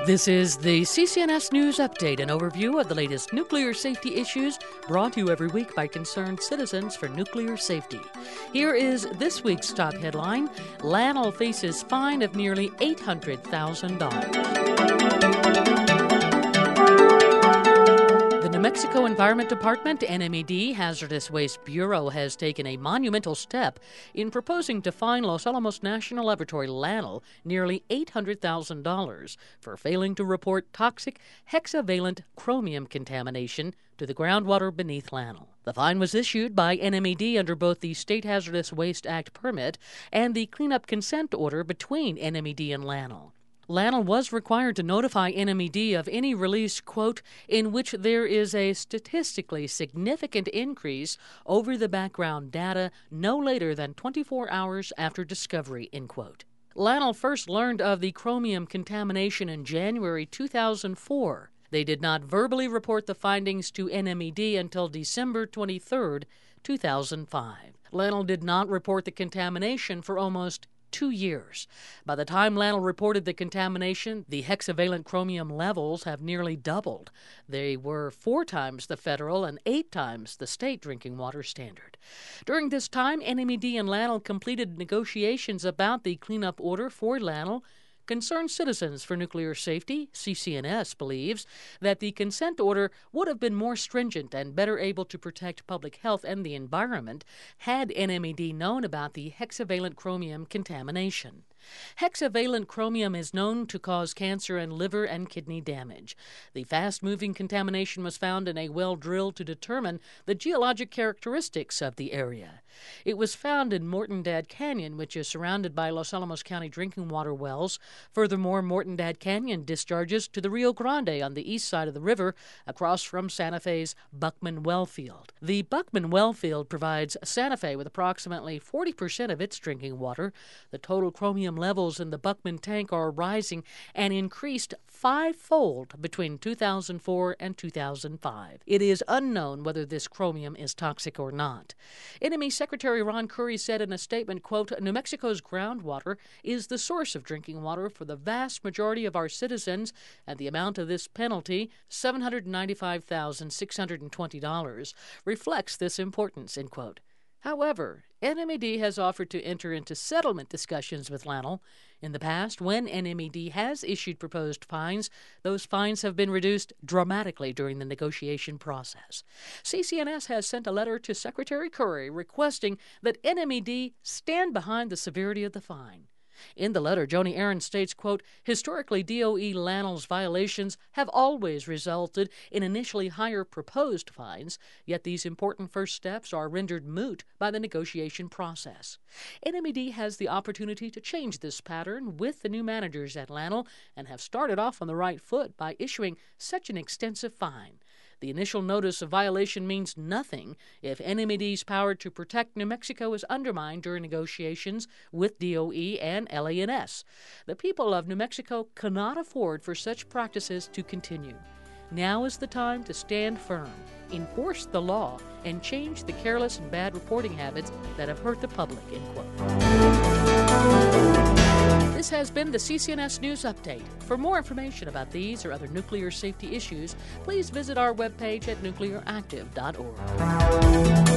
This is the CCNS News Update, an overview of the latest nuclear safety issues brought to you every week by concerned citizens for nuclear safety. Here is this week's top headline: LANL faces fine of nearly $800,000. The New Mexico Environment Department, NMED, Hazardous Waste Bureau, has taken a monumental step in proposing to fine Los Alamos National Laboratory, LANL, nearly $800,000 for failing to report toxic hexavalent chromium contamination to the groundwater beneath LANL. The fine was issued by NMED under both the State Hazardous Waste Act permit and the cleanup consent order between NMED and LANL. LANL was required to notify NMED of any release, quote, in which there is a statistically significant increase over the background data no later than 24 hours after discovery, end quote. LANL first learned of the chromium contamination in January 2004. They did not verbally report the findings to NMED until December 23, 2005. LANL did not report the contamination for almost 2 years. By the time LANL reported the contamination, the hexavalent chromium levels have nearly doubled. They were 4 times the federal and 8 times the state drinking water standard. During this time, NMED and LANL completed negotiations about the cleanup order for LANL. Concerned Citizens for Nuclear Safety, CCNS, believes that the consent order would have been more stringent and better able to protect public health and the environment had NMED known about the hexavalent chromium contamination. Hexavalent chromium is known to cause cancer and liver and kidney damage. The fast-moving contamination was found in a well drilled to determine the geologic characteristics of the area. It was found in Mortandad Canyon, which is surrounded by Los Alamos County drinking water wells. Furthermore, Mortandad Canyon discharges to the Rio Grande on the east side of the river, across from Santa Fe's Buckman Well Field. The Buckman Well Field provides Santa Fe with approximately 40% of its drinking water. The total chromium levels in the Buckman tank are rising and increased 5-fold between 2004 and 2005. It is unknown whether this chromium is toxic or not. NME Secretary Ron Curry said in a statement, quote, New Mexico's groundwater is the source of drinking water for the vast majority of our citizens, and the amount of this penalty, $795,620, reflects this importance, end quote. However, NMED has offered to enter into settlement discussions with LANL. In the past, when NMED has issued proposed fines, those fines have been reduced dramatically during the negotiation process. CCNS has sent a letter to Secretary Curry requesting that NMED stand behind the severity of the fine. In the letter, Joni Aaron states, quote, historically, DOE LANL's violations have always resulted in initially higher proposed fines, yet these important first steps are rendered moot by the negotiation process. NMED has the opportunity to change this pattern with the new managers at LANL and have started off on the right foot by issuing such an extensive fine. The initial notice of violation means nothing if NMED's power to protect New Mexico is undermined during negotiations with DOE and LANS. The people of New Mexico cannot afford for such practices to continue. Now is the time to stand firm, enforce the law, and change the careless and bad reporting habits that have hurt the public, end quote. This has been the CCNS News Update. For more information about these or other nuclear safety issues, please visit our webpage at nuclearactive.org.